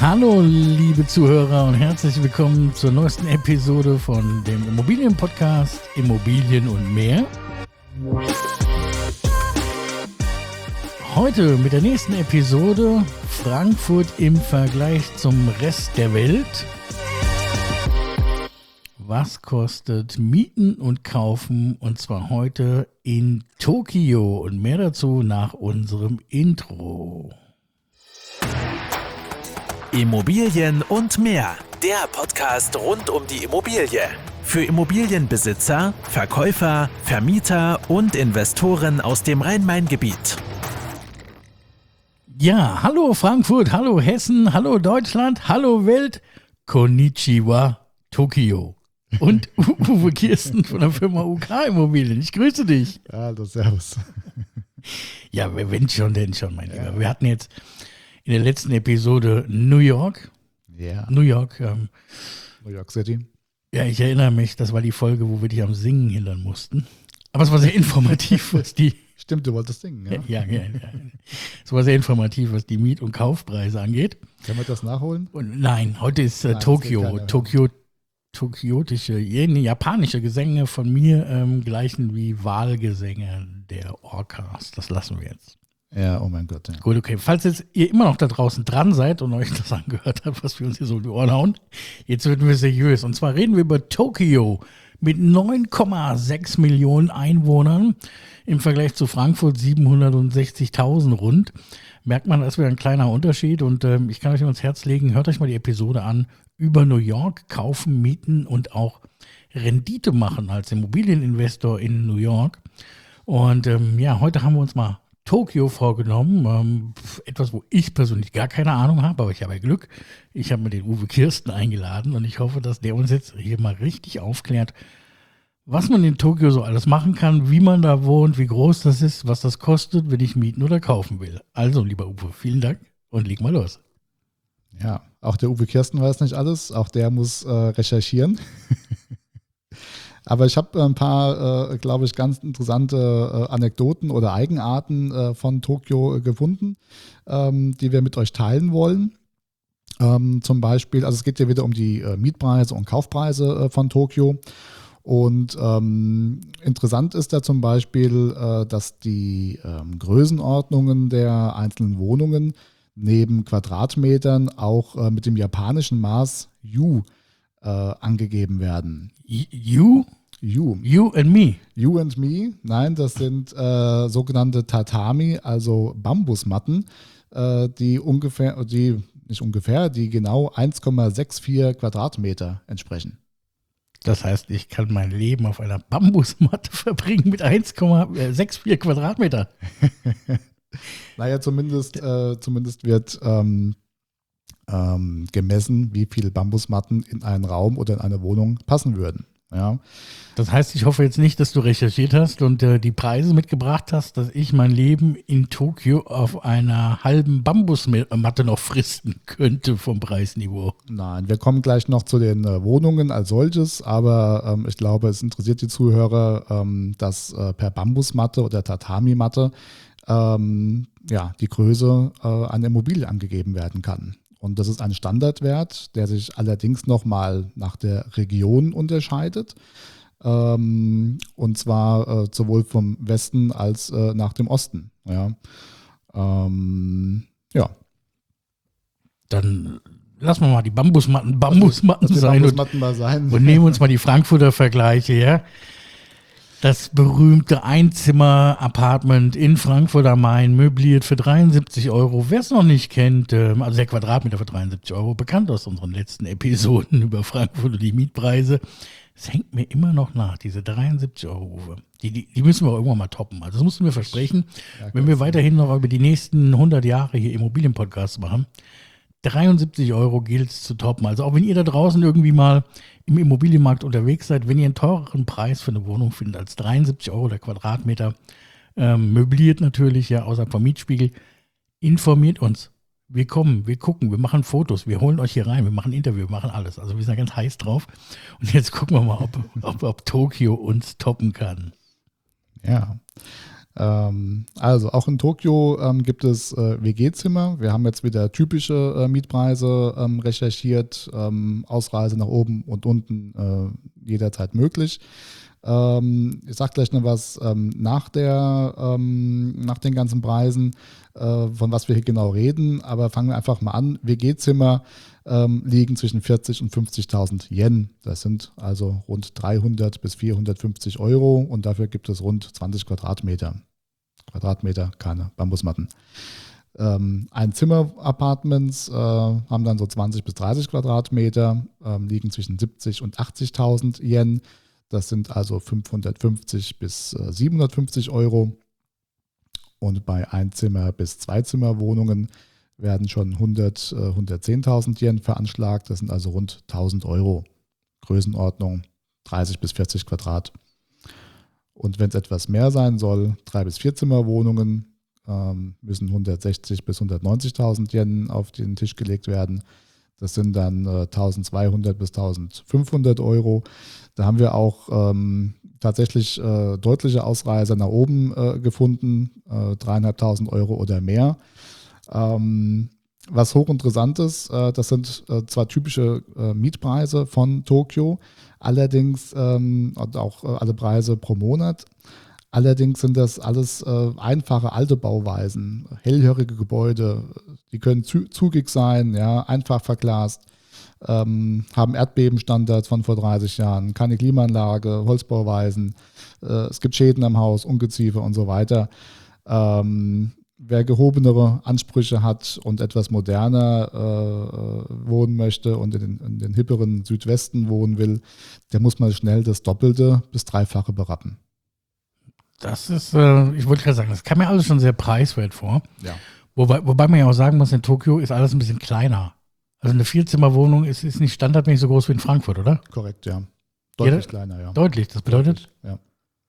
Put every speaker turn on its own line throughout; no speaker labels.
Hallo liebe Zuhörer und herzlich willkommen zur neuesten Episode von dem Immobilienpodcast Immobilien und mehr. Heute mit der nächsten Episode Frankfurt im Vergleich zum Rest der Welt. Was kostet Mieten und Kaufen, und zwar heute in Tokio, und mehr dazu nach unserem Intro.
Immobilien und mehr. Der Podcast rund um die Immobilie. Für Immobilienbesitzer, Verkäufer, Vermieter und Investoren aus dem Rhein-Main-Gebiet.
Ja, hallo Frankfurt, hallo Hessen, hallo Deutschland, hallo Welt, Konnichiwa, Tokio. Und Uwe Kirsten von der Firma UK Immobilien. Ich grüße dich.
Hallo, servus.
Ja, wenn schon, denn schon, mein Lieber. Wir hatten jetzt in der letzten Episode New York.
Ja.
New York
City.
Ja, ich erinnere mich, das war die Folge, wo wir dich am Singen hindern mussten. Aber es war sehr informativ, was die...
Stimmt, du wolltest singen, ja?
Ja. Es war sehr informativ, was die Miet- und Kaufpreise angeht.
Können wir das nachholen?
Und nein, heute ist Tokio. Tokiotische, japanische Gesänge von mir gleichen wie Wahlgesänge der Orcas. Das lassen wir jetzt.
Ja, oh mein Gott. Ja.
Gut, okay. Falls jetzt ihr immer noch da draußen dran seid und euch das angehört habt, was wir uns hier so in die Ohren hauen, jetzt werden wir seriös. Und zwar reden wir über Tokio mit 9,6 Millionen Einwohnern im Vergleich zu Frankfurt 760.000 rund. Merkt man, das wäre ein kleiner Unterschied, und ich kann euch ans Herz legen, hört euch mal die Episode an über New York, kaufen, mieten und auch Rendite machen als Immobilieninvestor in New York. Und heute haben wir uns mal Tokio vorgenommen, etwas, wo ich persönlich gar keine Ahnung habe, aber ich habe Glück. Ich habe mir den Uwe Kirsten eingeladen und ich hoffe, dass der uns jetzt hier mal richtig aufklärt, was man in Tokio so alles machen kann, wie man da wohnt, wie groß das ist, was das kostet, wenn ich mieten oder kaufen will. Also, lieber Uwe, vielen Dank und leg mal los.
Ja, auch der Uwe Kirsten weiß nicht alles, auch der muss recherchieren. Aber ich habe ein paar, glaube ich, ganz interessante Anekdoten oder Eigenarten von Tokio gefunden, die wir mit euch teilen wollen. Zum Beispiel, also es geht ja wieder um die Mietpreise und Kaufpreise von Tokio. Und interessant ist da zum Beispiel, dass die Größenordnungen der einzelnen Wohnungen neben Quadratmetern auch mit dem japanischen Maß Yu angegeben werden.
You? You and me?
You and me? Nein, das sind sogenannte Tatami, also Bambusmatten, die genau 1,64 Quadratmeter entsprechen.
Das heißt, ich kann mein Leben auf einer Bambusmatte verbringen mit 1,64 Quadratmeter.
Naja, zumindest wird gemessen, wie viele Bambusmatten in einen Raum oder in eine Wohnung passen würden. Ja.
Das heißt, ich hoffe jetzt nicht, dass du recherchiert hast und die Preise mitgebracht hast, dass ich mein Leben in Tokio auf einer halben Bambusmatte noch fristen könnte vom Preisniveau.
Nein, wir kommen gleich noch zu den Wohnungen als solches, aber ich glaube, es interessiert die Zuhörer, dass per Bambusmatte oder Tatami-Matte die Größe einer Immobilie angegeben werden kann. Und das ist ein Standardwert, der sich allerdings nochmal nach der Region unterscheidet. Und zwar sowohl vom Westen als nach dem Osten. Ja.
Dann lassen wir mal die Bambusmatten sein. Und nehmen uns mal die Frankfurter Vergleiche, ja. Das berühmte Einzimmer-Apartment in Frankfurt am Main, möbliert für 73 €. Wer es noch nicht kennt, also der Quadratmeter für 73 €, bekannt aus unseren letzten Episoden über Frankfurt und die Mietpreise. Es hängt mir immer noch nach, diese 73 €, Uwe. Die müssen wir irgendwann mal toppen. Also das mussten wir versprechen, wenn wir weiterhin noch über die nächsten 100 Jahre hier Immobilienpodcasts machen. 73 € gilt es zu toppen. Also auch wenn ihr da draußen irgendwie mal im Immobilienmarkt unterwegs seid, wenn ihr einen teureren Preis für eine Wohnung findet als 73 € der Quadratmeter, möbliert natürlich, ja, außer vom Mietspiegel, informiert uns. Wir kommen, wir gucken, wir machen Fotos, wir holen euch hier rein, wir machen ein Interview, wir machen alles. Also wir sind da ganz heiß drauf. Und jetzt gucken wir mal, ob Tokio uns toppen kann.
Ja, Also auch in Tokio gibt es WG-Zimmer. Wir haben jetzt wieder typische Mietpreise recherchiert. Ausreise nach oben und unten jederzeit möglich. Ich sage gleich noch was nach den ganzen Preisen, von was wir hier genau reden. Aber fangen wir einfach mal an. WG-Zimmer liegen zwischen 40.000 und 50.000 Yen. Das sind also rund 300 bis 450 Euro und dafür gibt es rund 20 Quadratmeter, keine Bambusmatten. Einzimmer-Apartments haben dann so 20 bis 30 Quadratmeter, liegen zwischen 70.000 und 80.000 Yen. Das sind also 550 bis 750 Euro. Und bei Einzimmer- bis Zweizimmerwohnungen werden schon 110.000 Yen veranschlagt. Das sind also rund 1.000 Euro. Größenordnung 30 bis 40 Quadrat. Und wenn es etwas mehr sein soll, 3- bis 4-Zimmerwohnungen müssen 160.000 bis 190.000 Yen auf den Tisch gelegt werden. Das sind dann 1.200 bis 1.500 Euro. Da haben wir auch tatsächlich deutliche Ausreißer nach oben gefunden, 3.500 Euro oder mehr. Was hochinteressant ist, das sind zwar typische Mietpreise von Tokio, allerdings und auch alle Preise pro Monat. Allerdings sind das alles einfache alte Bauweisen, hellhörige Gebäude, die können zugig sein, ja, einfach verglast, haben Erdbebenstandards von vor 30 Jahren, keine Klimaanlage, Holzbauweisen, es gibt Schäden am Haus, Ungeziefer und so weiter. Wer gehobenere Ansprüche hat und etwas moderner wohnen möchte und in den hipperen Südwesten wohnen will, der muss mal schnell das Doppelte bis Dreifache berappen.
Das ist, ich wollte gerade sagen, das kam mir alles schon sehr preiswert vor.
Ja.
Wobei man ja auch sagen muss, in Tokio ist alles ein bisschen kleiner. Also eine 4-Zimmer-Wohnung ist nicht standardmäßig so groß wie in Frankfurt, oder?
Korrekt, ja. Deutlich kleiner, ja.
Deutlich, das bedeutet?
Deutlich,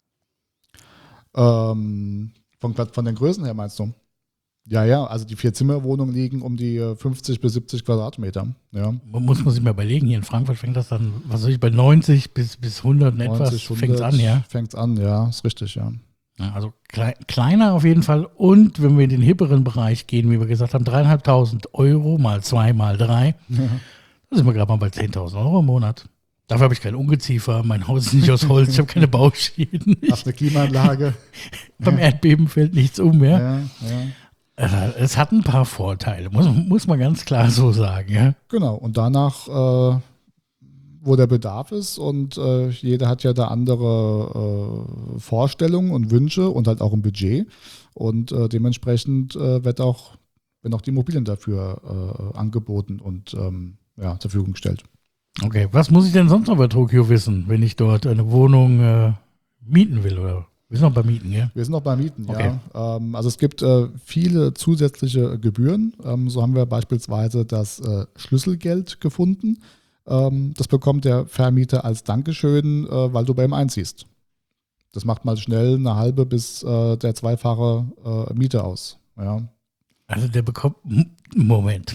ja. Von den Größen her meinst du? Ja, also die 4-Zimmer-Wohnungen liegen um die 50 bis 70 Quadratmeter. Ja.
Muss man sich mal überlegen, hier in Frankfurt fängt das dann, was weiß ich, bei 90 bis 100 in etwas fängt es an, ja?
Fängt es an, ja, ist richtig, ja.
Ja, also kleiner auf jeden Fall. Und wenn wir in den hipperen Bereich gehen, wie wir gesagt haben, 3.500 Euro mal 2 mal 3, da sind wir gerade mal bei 10.000 Euro im Monat. Dafür habe ich kein Ungeziefer, mein Haus ist nicht aus Holz, ich habe keine Bauschäden.
Hast eine Klimaanlage.
Beim Erdbeben fällt nichts um, ja?
Ja.
Es hat ein paar Vorteile, muss man ganz klar so sagen, ja.
Genau, und danach, wo der Bedarf ist und jeder hat ja da andere Vorstellungen und Wünsche und halt auch ein Budget und dementsprechend werden auch die Immobilien dafür angeboten und zur Verfügung gestellt.
Okay, was muss ich denn sonst noch über Tokio wissen, wenn ich dort eine Wohnung mieten will, oder? Wir sind noch bei Mieten, ja?
Wir sind noch bei Mieten,
okay.
Ja. Also es gibt viele zusätzliche Gebühren. So haben wir beispielsweise das Schlüsselgeld gefunden. Das bekommt der Vermieter als Dankeschön, weil du bei ihm einziehst. Das macht mal schnell eine halbe bis der zweifache Miete aus. Ja.
Also der bekommt, Moment.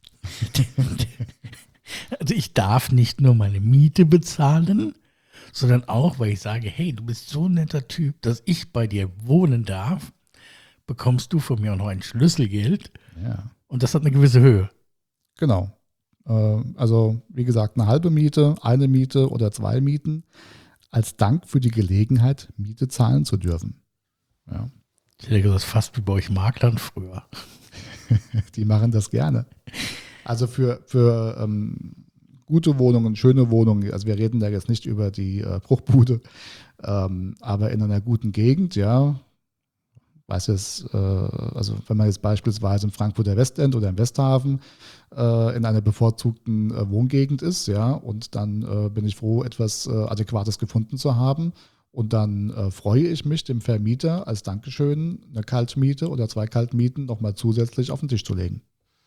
Also ich darf nicht nur meine Miete bezahlen, sondern auch, weil ich sage, hey, du bist so ein netter Typ, dass ich bei dir wohnen darf, bekommst du von mir auch noch ein Schlüsselgeld.
Ja.
Und das hat eine gewisse Höhe.
Genau. Also wie gesagt, eine halbe Miete, eine Miete oder 2 Mieten als Dank für die Gelegenheit, Miete zahlen zu dürfen. Ja.
Ich hätte gesagt, fast wie bei euch Maklern früher.
Die machen das gerne. Also für gute Wohnungen, schöne Wohnungen, also wir reden da jetzt nicht über die Bruchbude, aber in einer guten Gegend, ja, also wenn man jetzt beispielsweise im Frankfurter Westend oder im Westhafen in einer bevorzugten Wohngegend ist, ja, und dann bin ich froh, etwas Adäquates gefunden zu haben und dann freue ich mich, dem Vermieter als Dankeschön eine Kaltmiete oder 2 Kaltmieten nochmal zusätzlich auf den Tisch zu legen.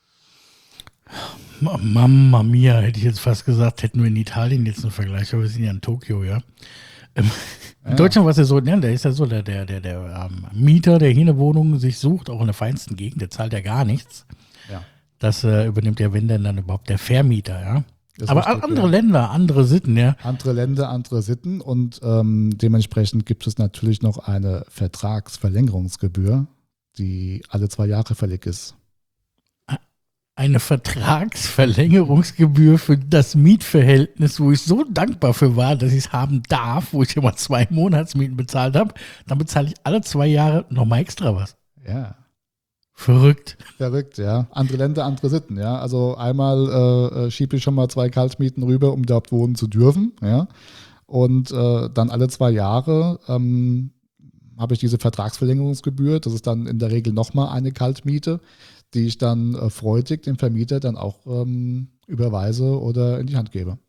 Mamma mia, hätte ich jetzt fast gesagt, hätten wir in Italien jetzt einen Vergleich, aber wir sind ja in Tokio, ja. In Deutschland war es ja so, ja, der ist ja so, der Mieter, der hier eine Wohnung sich sucht, auch in der feinsten Gegend, der zahlt ja gar nichts.
Ja.
Das übernimmt ja, wenn denn dann überhaupt der Vermieter, ja. Aber richtig, andere Länder, andere Sitten, ja.
Andere Länder, andere Sitten und dementsprechend gibt es natürlich noch eine Vertragsverlängerungsgebühr, die alle 2 Jahre fällig ist.
Eine Vertragsverlängerungsgebühr für das Mietverhältnis, wo ich so dankbar für war, dass ich es haben darf, wo ich immer 2 Monatsmieten bezahlt habe, dann bezahle ich alle 2 Jahre nochmal extra was.
Ja.
Verrückt.
Verrückt, ja. Andere Länder, andere Sitten, ja. Also einmal schiebe ich schon mal 2 Kaltmieten rüber, um überhaupt wohnen zu dürfen, ja. Und dann alle 2 Jahre habe ich diese Vertragsverlängerungsgebühr. Das ist dann in der Regel nochmal eine Kaltmiete, die ich dann freudig dem Vermieter dann auch überweise oder in die Hand gebe.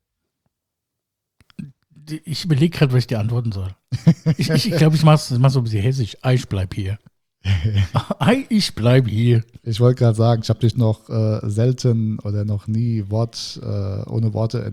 Ich überlege gerade, was ich dir antworten soll. Ich glaube, ich mache so ein bisschen hessisch. Ich bleib hier. Ich bleib hier.
Ich wollte gerade sagen, ich habe dich noch selten oder noch nie ohne Worte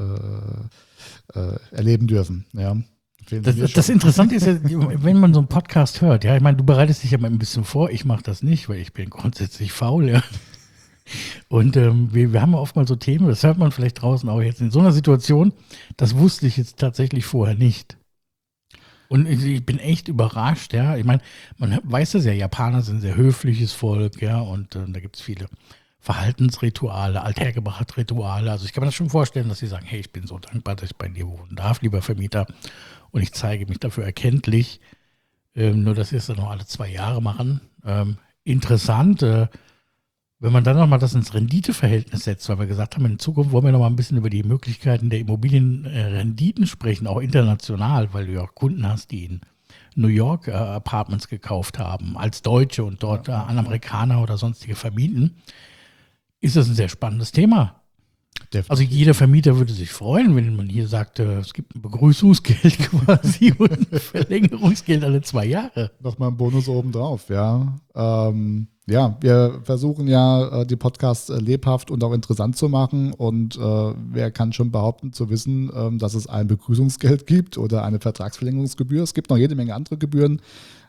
erleben dürfen. Ja.
Das Interessante ist ja, wenn man so einen Podcast hört, ja, ich meine, du bereitest dich ja mal ein bisschen vor, ich mache das nicht, weil ich bin grundsätzlich faul, ja. Und wir haben ja oft mal so Themen, das hört man vielleicht draußen auch jetzt in so einer Situation, das wusste ich jetzt tatsächlich vorher nicht. Und ich bin echt überrascht, ja. Ich meine, man weiß das ja, Japaner sind ein sehr höfliches Volk, ja, und da gibt es viele Verhaltensrituale, althergebrachte Rituale. Also ich kann mir das schon vorstellen, dass sie sagen, hey, ich bin so dankbar, dass ich bei dir wohnen darf, lieber Vermieter. Und ich zeige mich dafür erkenntlich. Nur, dass wir es dann noch alle 2 Jahre machen. Interessant, wenn man dann nochmal das ins Renditeverhältnis setzt, weil wir gesagt haben, in Zukunft wollen wir nochmal ein bisschen über die Möglichkeiten der Immobilienrenditen sprechen, auch international, weil du ja auch Kunden hast, die in New York Apartments gekauft haben, als Deutsche und dort an Amerikaner oder sonstige vermieten. Ist das ein sehr spannendes Thema. Definitiv. Also jeder Vermieter würde sich freuen, wenn man hier sagt, es gibt ein Begrüßungsgeld quasi und ein Verlängerungsgeld alle 2 Jahre.
Nochmal ein Bonus obendrauf, ja. Ja, wir versuchen ja, die Podcasts lebhaft und auch interessant zu machen und wer kann schon behaupten zu wissen, dass es ein Begrüßungsgeld gibt oder eine Vertragsverlängerungsgebühr. Es gibt noch jede Menge andere Gebühren.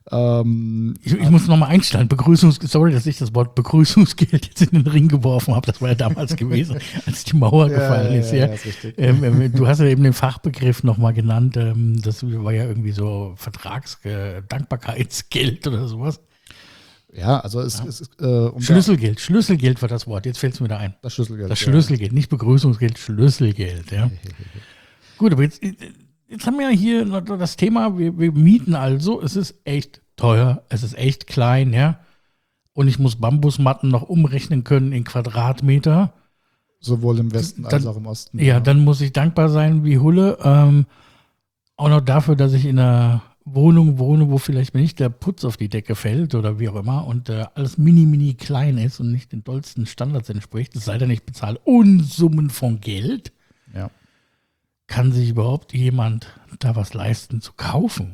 Ich muss nochmal einstellen. Sorry, dass ich das Wort Begrüßungsgeld jetzt in den Ring geworfen habe. Das war ja damals gewesen, als die Mauer gefallen ist. Ja. Ist richtig. Du hast ja eben den Fachbegriff nochmal genannt. Das war ja irgendwie so Dankbarkeitsgeld oder sowas.
Ja, also es ist
Schlüsselgeld. Schlüsselgeld war das Wort. Jetzt fällt es mir da ein.
Das Schlüsselgeld.
Das Schlüsselgeld, nicht Begrüßungsgeld, Schlüsselgeld. Ja. Gut, aber jetzt haben wir ja hier das Thema, wir mieten also, es ist echt teuer, es ist echt klein, ja. Und ich muss Bambusmatten noch umrechnen können in Quadratmeter.
Sowohl im Westen als auch im Osten.
Ja, dann muss ich dankbar sein wie Hulle. Auch noch dafür, dass ich in einer Wohnung wohne, wo vielleicht mir nicht der Putz auf die Decke fällt oder wie auch immer und alles mini klein ist und nicht den dollsten Standards entspricht. Es sei denn, ich bezahle Unsummen von Geld.
Ja.
Kann sich überhaupt jemand da was leisten zu kaufen?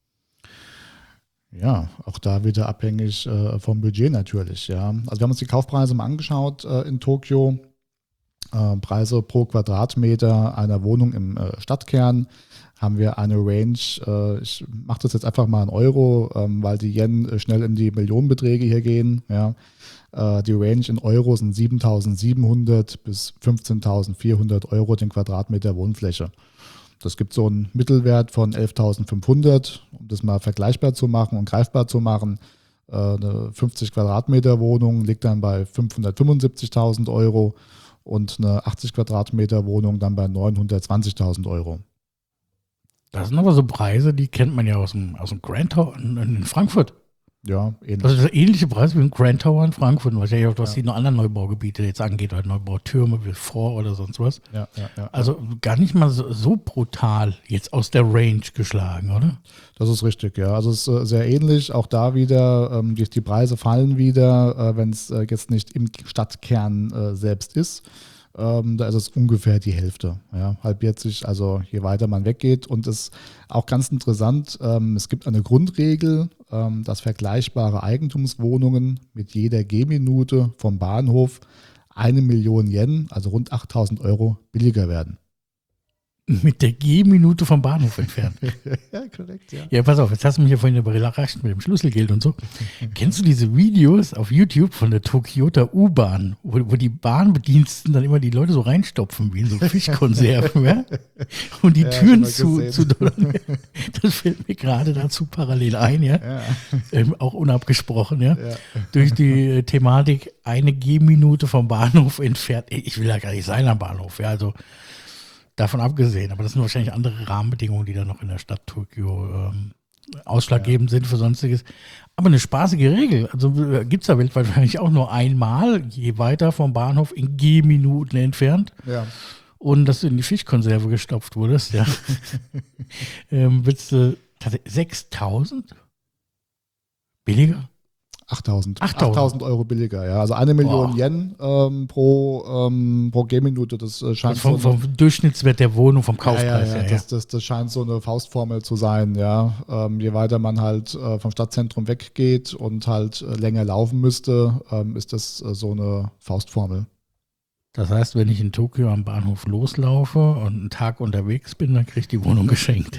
Ja, auch da wieder abhängig vom Budget natürlich. Ja. Also wir haben uns die Kaufpreise mal angeschaut in Tokio. Preise pro Quadratmeter einer Wohnung im Stadtkern haben wir eine Range, ich mache das jetzt einfach mal in Euro, weil die Yen schnell in die Millionenbeträge hier gehen. Ja. Die Range in Euro sind 7.700 bis 15.400 Euro den Quadratmeter Wohnfläche. Das gibt so einen Mittelwert von 11.500, um das mal vergleichbar zu machen und greifbar zu machen. Eine 50 Quadratmeter Wohnung liegt dann bei 575.000 Euro und eine 80 Quadratmeter Wohnung dann bei 920.000 Euro.
Das sind aber so Preise, die kennt man ja aus dem Grand Tower in Frankfurt.
Ja, ähnlich.
Das ist ähnliche Preise wie im Grand Tower in Frankfurt, was die noch anderen Neubaugebiete jetzt angeht, oder Neubautürme wie Vor oder sonst was.
Ja.
Also gar nicht mal so brutal jetzt aus der Range geschlagen, oder?
Das ist richtig, ja. Also es ist sehr ähnlich. Auch da wieder, die Preise fallen wieder, wenn es jetzt nicht im Stadtkern selbst ist. Da ist es ungefähr die Hälfte. Ja, halbiert sich, also je weiter man weggeht. Und es ist auch ganz interessant, es gibt eine Grundregel, dass vergleichbare Eigentumswohnungen mit jeder Gehminute vom Bahnhof 1 Million Yen, also rund 8.000 Euro, billiger werden.
mit der Gehminute vom Bahnhof entfernt.
Ja, korrekt, ja.
Ja, pass auf, jetzt hast du mich ja vorhin überrascht mit dem Schlüsselgeld und so. Kennst du diese Videos auf YouTube von der Tokyota U-Bahn, wo die Bahnbediensten dann immer die Leute so reinstopfen wie in so Fischkonserven, ja? Und die Türen zu das fällt mir gerade dazu parallel ein, ja? Auch unabgesprochen, ja? Durch die Thematik, eine Gehminute vom Bahnhof entfernt. Ich will ja gar nicht sein am Bahnhof, ja, also davon abgesehen, aber das sind wahrscheinlich andere Rahmenbedingungen, die da noch in der Stadt Tokio ausschlaggebend sind für Sonstiges. Aber eine spaßige Regel, also gibt es da weltweit wahrscheinlich auch nur einmal, je weiter vom Bahnhof in Gehminuten entfernt.
Ja.
Und dass du in die Fischkonserve gestopft wurdest, ja. Willst du 6.000? Billiger?
8.000 Euro billiger, ja. Also 1 Million Yen pro Gehminute, das scheint
vom Durchschnittswert der Wohnung, vom Kaufpreis her.
Das scheint so eine Faustformel zu sein, ja. Je weiter man halt vom Stadtzentrum weggeht und halt länger laufen müsste, ist das so eine Faustformel.
Das heißt, wenn ich in Tokio am Bahnhof loslaufe und einen Tag unterwegs bin, dann kriege ich die Wohnung geschenkt.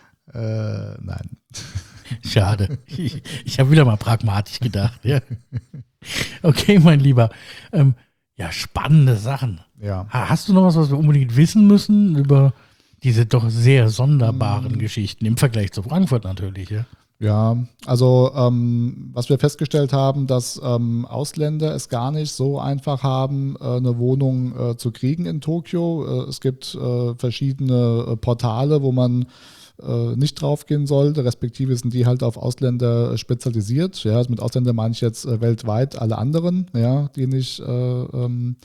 Nein.
Schade. Ich habe wieder mal pragmatisch gedacht. Ja. Okay, mein Lieber. Ja, spannende Sachen.
Ja.
Hast du noch was wir unbedingt wissen müssen über diese doch sehr sonderbaren Geschichten im Vergleich zu Frankfurt natürlich? Ja,
ja, also was wir festgestellt haben, dass Ausländer es gar nicht so einfach haben, eine Wohnung zu kriegen in Tokio. Es gibt verschiedene Portale, wo man nicht draufgehen sollte, respektive sind die halt auf Ausländer spezialisiert. Ja, also mit Ausländer meine ich jetzt weltweit alle anderen, ja, die nicht in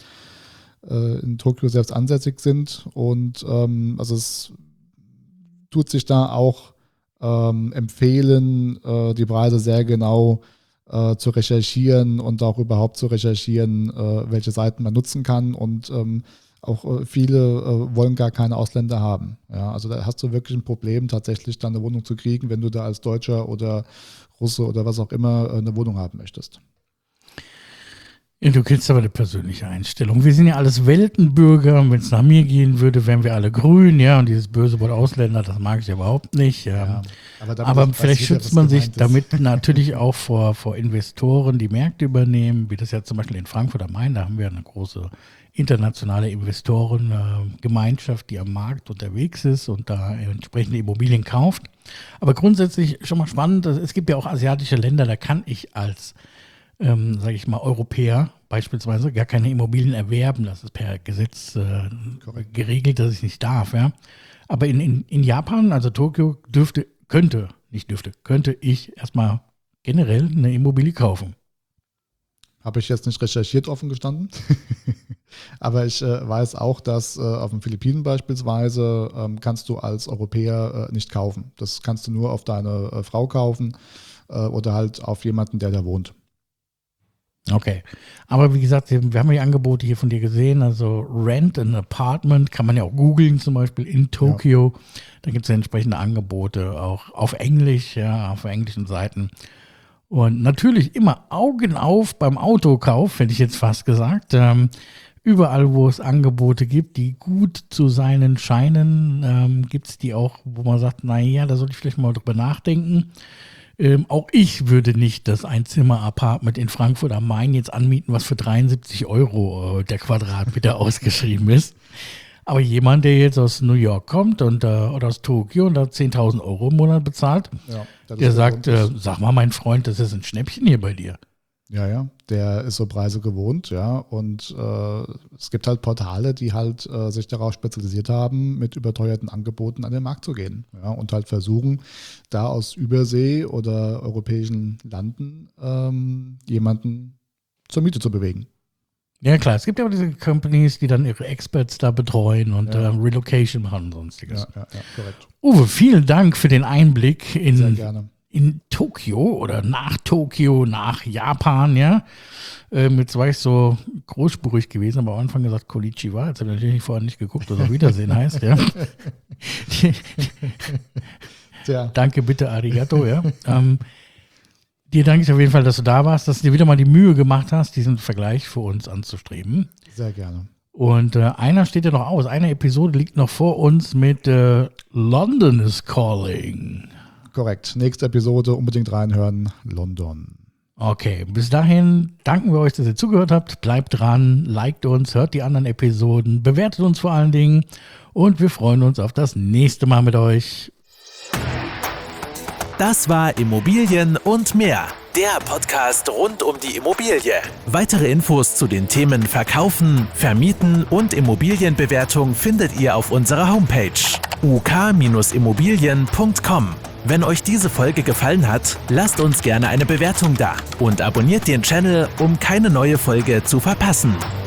Tokio selbst ansässig sind. Und also es tut sich da auch empfehlen, die Preise sehr genau zu recherchieren und auch überhaupt zu recherchieren, welche Seiten man nutzen kann. Und auch viele wollen gar keine Ausländer haben. Ja, also da hast du wirklich ein Problem, tatsächlich dann eine Wohnung zu kriegen, wenn du da als Deutscher oder Russe oder was auch immer eine Wohnung haben möchtest.
Ja, du kennst aber eine persönliche Einstellung. Wir sind ja alles Weltenbürger und wenn es nach mir gehen würde, wären wir alle grün, ja, und dieses böse Wort Ausländer, das mag ich überhaupt nicht. Ja, aber vielleicht schützt man sich damit natürlich auch vor Investoren, die Märkte übernehmen, wie das ja zum Beispiel in Frankfurt am Main, da haben wir eine große internationale Investorengemeinschaft, die am Markt unterwegs ist und da entsprechende Immobilien kauft. Aber grundsätzlich schon mal spannend, es gibt ja auch asiatische Länder, da kann ich als, sage ich mal, Europäer beispielsweise gar keine Immobilien erwerben. Das ist per Gesetz geregelt, dass ich nicht darf. Ja? Aber in Japan, also Tokio, könnte ich erstmal generell eine Immobilie kaufen.
Habe ich jetzt nicht recherchiert, offen gestanden. Aber ich weiß auch, dass auf den Philippinen beispielsweise kannst du als Europäer nicht kaufen. Das kannst du nur auf deine Frau kaufen oder halt auf jemanden, der da wohnt.
Okay, aber wie gesagt, wir haben ja die Angebote hier von dir gesehen, also Rent an Apartment, kann man ja auch googeln, zum Beispiel in Tokio. Ja. Da gibt es ja entsprechende Angebote, auch auf Englisch, ja, auf englischen Seiten. Und natürlich immer Augen auf beim Autokauf, hätte ich jetzt fast gesagt. Überall, wo es Angebote gibt, die gut zu seinen scheinen, gibt es die auch, wo man sagt, naja, da sollte ich vielleicht mal drüber nachdenken. Auch ich würde nicht das Einzimmer-Apartment in Frankfurt am Main jetzt anmieten, was für 73 € der Quadratmeter ausgeschrieben ist. Aber jemand, der jetzt aus New York kommt oder aus Tokio und da 10.000 € im Monat bezahlt, der sagt, sag mal, mein Freund, das ist ein Schnäppchen hier bei dir.
Ja, der ist so Preise gewohnt, ja. Und es gibt halt Portale, die halt sich darauf spezialisiert haben, mit überteuerten Angeboten an den Markt zu gehen. Ja, und halt versuchen, da aus Übersee oder europäischen Landen jemanden zur Miete zu bewegen.
Ja klar, es gibt ja auch diese Companies, die dann ihre Experts da betreuen und Relocation machen und sonstiges.
Ja, korrekt.
Uwe, vielen Dank für den Einblick
Sehr gerne.
In Tokio oder nach Tokio, nach Japan, ja. Jetzt war ich so großspurig gewesen, aber am Anfang gesagt Konnichiwa. Jetzt habe ich natürlich vorher nicht geguckt, was auf Wiedersehen heißt, ja. Danke, bitte, arigato, ja. Dir danke ich auf jeden Fall, dass du da warst, dass du dir wieder mal die Mühe gemacht hast, diesen Vergleich für uns anzustreben.
Sehr gerne.
Und einer steht ja noch aus. Eine Episode liegt noch vor uns mit London is Calling.
Korrekt. Nächste Episode unbedingt reinhören. London.
Okay, bis dahin danken wir euch, dass ihr zugehört habt. Bleibt dran, liked uns, hört die anderen Episoden, bewertet uns vor allen Dingen und wir freuen uns auf das nächste Mal mit euch.
Das war Immobilien und mehr, der Podcast rund um die Immobilie. Weitere Infos zu den Themen Verkaufen, Vermieten und Immobilienbewertung findet ihr auf unserer Homepage uk-immobilien.com. Wenn euch diese Folge gefallen hat, lasst uns gerne eine Bewertung da und abonniert den Channel, um keine neue Folge zu verpassen.